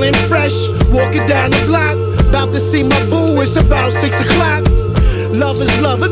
feeling fresh, walking down the block, about to see my boo, it's about 6 o'clock. Love is love,